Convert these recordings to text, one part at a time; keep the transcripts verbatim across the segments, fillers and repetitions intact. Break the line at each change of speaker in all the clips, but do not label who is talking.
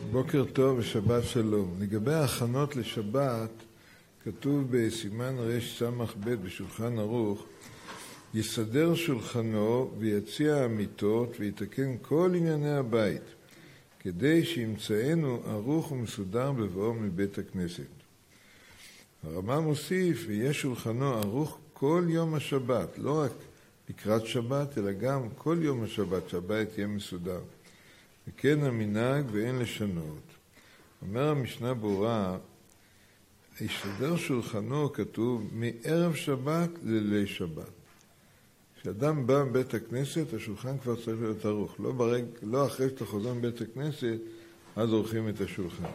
בוקר טוב ושבת שלום. לגבי ההכנות לשבת, כתוב בסימן רש סמך ב' בשולחן ערוך, יסדר שולחנו ויציע המיטות ויתקן כל ענייני הבית, כדי שימצאנו ערוך ומסודר בבואו מבית הכנסת. הרמ"א מוסיף, ויהיה שולחנו ערוך כל יום השבת, לא רק לקראת שבת, אלא גם כל יום השבת, שהבית יהיה מסודר. וכן המנהג ואין לשנות. אומר המשנה ברורה, יסדר שולחנו כתוב מערב שבת לליל שבת. כשאדם בא מבית הכנסת, השולחן כבר צריך להיות ערוך. לא, ברג, לא אחרי שאתה חוזר מבית הכנסת, אז עורכים את השולחן.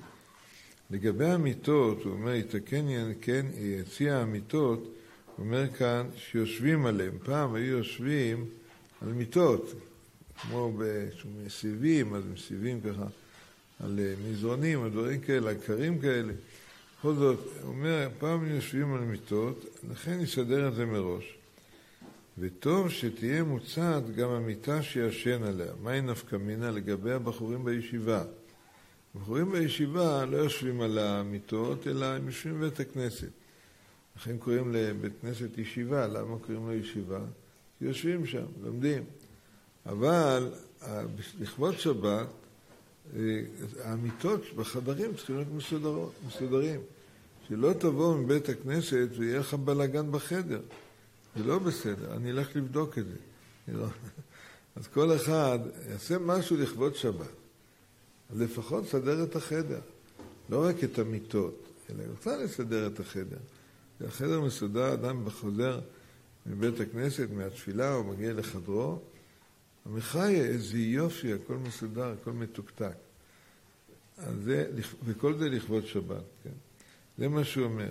לגבי המיטות, הוא אומר, יתקן כן, יציע המיטות, הוא אומר כאן שיושבים עליהם. פעם היו יושבים על מיטות, כמו במסיבים, אז מסיבים ככה, על מזרונים, על דברים כאלה, על קרים כאלה. בכל זאת, הוא אומר, פעם יושבים על מיטות, לכן יסדר את זה מראש. וטוב שתהיה מוצעת גם המיטה שישן עליה. מהי נפקא מינה לגבי הבחורים בישיבה? הבחורים בישיבה לא יושבים על המיטות, אלא הם יושבים בבית הכנסת. לכן קוראים לבית כנסת ישיבה. למה קוראים לו ישיבה? כי יושבים שם, לומדים. אבל לכבוד שבת, המיטות בחדרים צריכים להיות מסודרות, מסודרים. שלא תבוא מבית הכנסת ויהיה לך בלגן בחדר. זה לא בסדר, אני אלך לבדוק את זה. לא. אז כל אחד יעשה משהו לכבוד שבת. אז לפחות סדר את החדר. לא רק את המיטות, אלא רוצה לסדר את החדר. החדר מסודר, אדם בחוזר מבית הכנסת, מהתפילה, הוא מגיע לחדרו, המחיה, איזה יופי, הכל מסודר, הכל מתוקתק. זה, וכל זה לכבוד שבת, כן? זה מה שהוא אומר.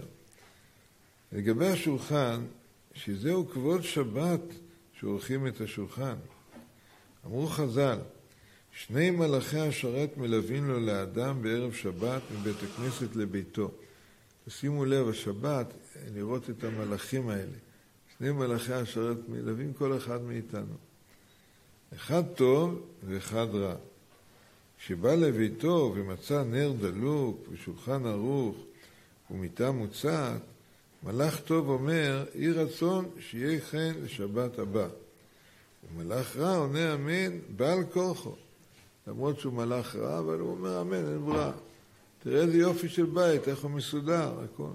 לגבי השולחן, שזהו כבוד שבת שעורכים את השולחן. אמרו חז"ל, שני מלאכי השרת מלווים לו לאדם בערב שבת מבית הכנסת לביתו. שימו לב, השבת, לראות את המלאכים האלה. שני מלאכי השרת מלווים כל אחד מאיתנו. אחד טוב ואחד רע. כשבא לביתו ומצא נר דלוק ושולחן ערוך ומיטה מוצעת, מלאך טוב אומר, יהי רצון שיהיה כן לשבת הבא. ומלאך רע עונה אמן בעל כורחו. למרות שהוא מלאך רע, אבל הוא אומר אמן, אין ברע. תראה איזה יופי של בית, איך הוא מסודר, הכל.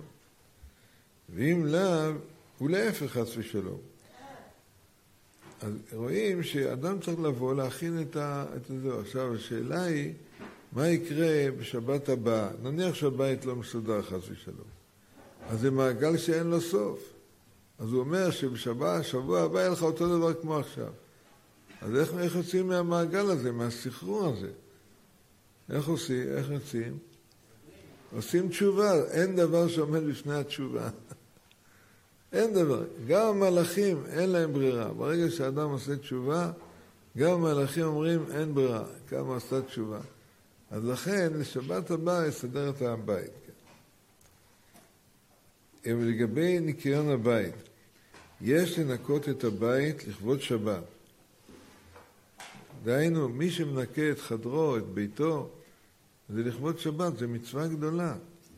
ואם לאו, הוא להפך חס ושלום. אז רואים שאדם צריך לבוא להכין את, ה... את זה. עכשיו השאלה היא, מה יקרה בשבת הבאה? נניח שהבית לא מסודר חס ושלום. אז זה מעגל שאין לו סוף. אז הוא אומר שבשבת, שבוע הבא, יהיה לך אותו דבר כמו עכשיו. אז איך, איך יוצאים מהמעגל הזה, מהסחרור הזה? איך עושים? איך יוצאים? עושים תשובה. אין דבר שעומד בפני התשובה. אין דבר. גם המלאכים אין להם ברירה. ברגע שאדם עושה תשובה, גם המלאכים אומרים אין ברירה. כמה עושה תשובה. אז לכן, לשבת הבאה יסדר את הבית. ולגבי ניקיון הבית, יש לנקות את הבית לכבוד שבת. דהיינו, מי שמנקה את חדרו, את ביתו, זה לכבוד שבת, זה מצווה גדולה.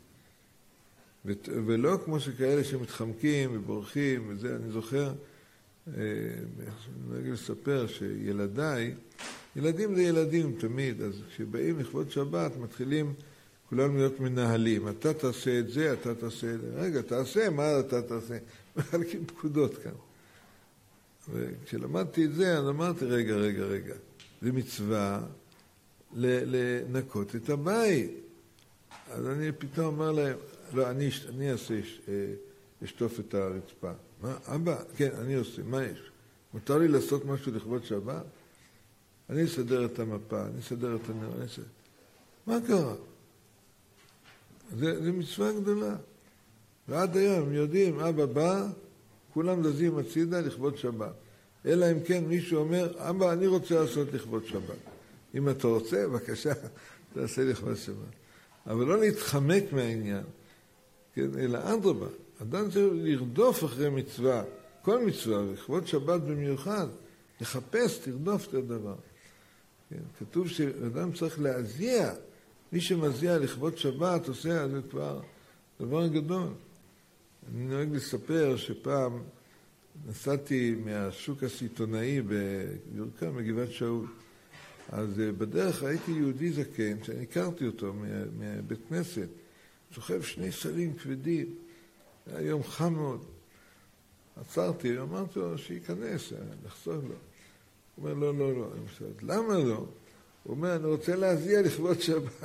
ולא כמו שכאלה שמתחמקים ובורחים, וזה, אני זוכר, אני נוהג לספר שילדיי, ילדים זה ילדים תמיד, אז כשבאים לכבוד שבת מתחילים כולם להיות מנהלים, אתה תעשה את זה, אתה תעשה את זה, רגע, תעשה, מה אתה תעשה? מחלקים פקודות כאן. וכשלמדתי את זה, אני אמרתי, רגע, רגע, רגע, זה מצווה לנקות את הבית. אז אני פתאום אומר להם, לא, אני, אני אעשה, אשטוף את הרצפה. מה? אבא? כן, אני עושה, מה יש? מותר לי לעשות משהו לכבוד שבת? אני אסדר את המפה, אני אסדר את הנר, אני אסדר. מה קרה? זה, זה מצווה גדולה. ועד היום הם יודעים, אבא בא, כולם דזים הצידה לכבוד שבת. אלא אם כן מישהו אומר, אבא, אני רוצה לעשות לכבוד שבת. אם אתה רוצה, בבקשה, תעשה לכבוד שבת. אבל לא להתחמק מהעניין. כן, אלא אדרבה, אדם צריך לרדוף אחרי מצווה, כל מצווה, לכבוד שבת במיוחד, לחפש, תרדוף את הדבר. כן, כתוב שאדם צריך להזיע מי שמזיע לכבוד שבת עושה, זה כבר דבר גדול. אני נוהג לספר שפעם נסעתי מהשוק הסיטונאי בירקם, בגבעת שאול. אז בדרך ראיתי יהודי זקן, שאני הכרתי אותו מבית כנסת, שוכב שני סלים כבדים, היה יום חם מאוד. עצרתי, אמרתי לו שייכנס, לחסוך לו. הוא אומר, לא, לא, לא. אני חושבת, למה לא? הוא אומר, אני רוצה להזיע לכבוד שבת.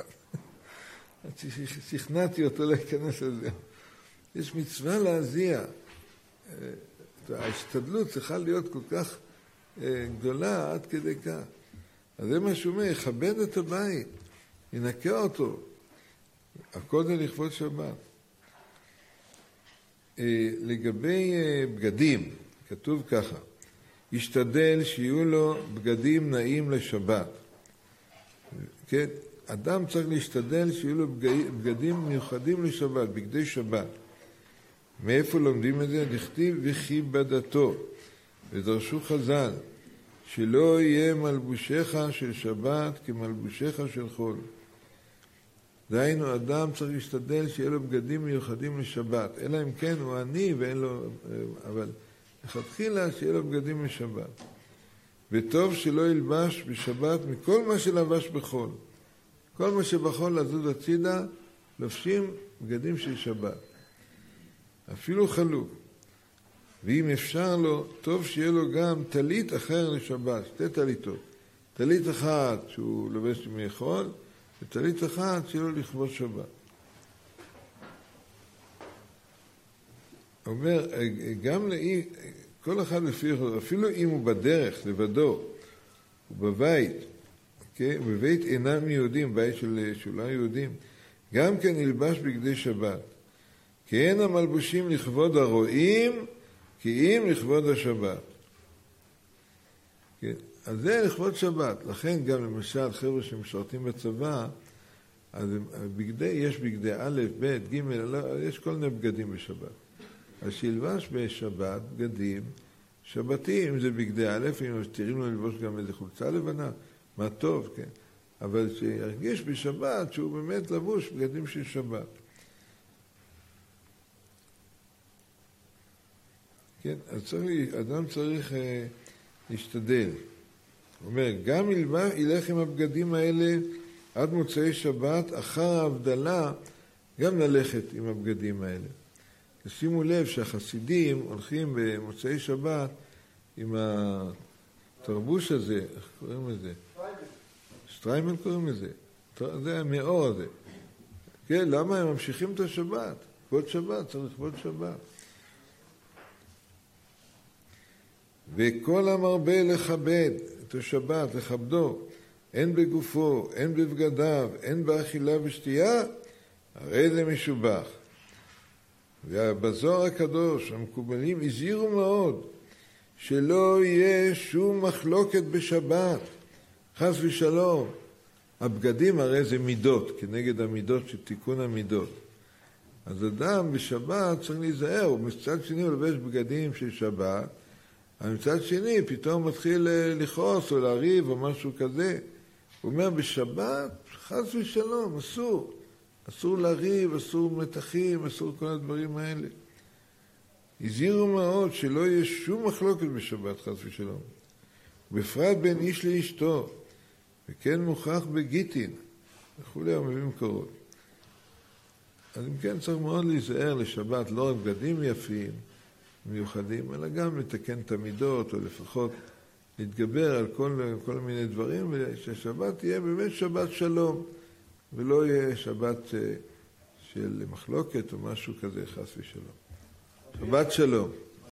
שכנעתי אותו להיכנס לזה. יש מצווה להזיע. ההשתדלות צריכה להיות כל כך גדולה עד כדי כך. אז זה מה שהוא אומר, יכבד את הבית, ינקה אותו. הכל זה לכבוד שבת. לגבי בגדים, כתוב ככה, ישתדל שיהיו לו בגדים נעים לשבת. כן? אדם צריך להשתדל שיהיו לו בגדים מיוחדים לשבת, בגדי שבת. מאיפה לומדים את זה? לכתיב וכיבדתו. ודרשו חז"ל, שלא יהיה מלבושך של שבת כמלבושך של חול. דהיינו, אדם צריך להשתדל שיהיה לו בגדים מיוחדים לשבת, אלא אם כן הוא עני ואין לו, אבל לכתחילה שיהיה לו בגדים לשבת. וטוב שלא ילבש בשבת מכל מה שלבש בחול. כל מה שבחול לזוז הצידה, לובשים בגדים של שבת. אפילו חלוק. ואם אפשר לו, טוב שיהיה לו גם טלית אחר לשבת, שתי טליתות. טלית אחת שהוא לובש מחול, וטלית אחת שיהיה לו לכבוד שבת. אומר, גם לאי, כל אחד לפי, אפילו אם הוא בדרך, לבדו, הוא בבית, כן? בבית אינם יהודים, בית של שאולי יהודים, גם כן ילבש בגדי שבת. כי אין המלבושים לכבוד הרועים, כי אם לכבוד השבת. כן? אז זה לכבוד שבת. לכן גם למשל חבר'ה שמשרתים בצבא, אז בגדי, יש בגדי א', ב', ג', לא, יש כל מיני בגדים בשבת. אז שילבש בשבת בגדים שבתיים, אם זה בגדי א', אם תראים לו ללבוש גם איזה חולצה לבנה, מה טוב, כן? אבל שירגיש בשבת שהוא באמת לבוש בגדים של שבת. כן, אז צריך, אדם צריך אה, להשתדל. הוא אומר, גם ילבש, ילך עם הבגדים האלה עד מוצאי שבת, אחר ההבדלה, גם ללכת עם הבגדים האלה. שימו לב שהחסידים הולכים במוצאי שבת עם התרבוש הזה, איך קוראים לזה? שטריימל קוראים לזה. זה המאור הזה. כן, למה הם ממשיכים את השבת? כבוד שבת, צריך כבוד שבת. וכל המרבה לכבד את השבת, לכבדו, אין בגופו, אין בבגדיו, אין באכילה ושתייה, הרי זה משובח. ובזוהר הקדוש, המקובלים, הזהירו מאוד שלא יהיה שום מחלוקת בשבת, חס ושלום. הבגדים הרי זה מידות, כנגד המידות של תיקון המידות. אז אדם בשבת צריך להיזהר, ומצד שני הוא לבש בגדים של שבת, אבל מצד שני פתאום מתחיל לכעוס או לריב או משהו כזה. הוא אומר בשבת, חס ושלום, אסור. אסור לריב, אסור מתחים, אסור כל הדברים האלה. הזהירו מאוד שלא יהיה שום מחלוקת בשבת, חס ושלום. בפרט בין איש לאשתו, וכן מוכח בגיטין, וכולי המביאים קורות. אז אם כן צריך מאוד להיזהר לשבת, לא רק בגדים יפים, מיוחדים, אלא גם לתקן את המידות, או לפחות להתגבר על כל, כל מיני דברים, וששבת תהיה באמת שבת שלום, ולא יהיה שבת של מחלוקת או משהו כזה, חס ושלום. שבת שלום.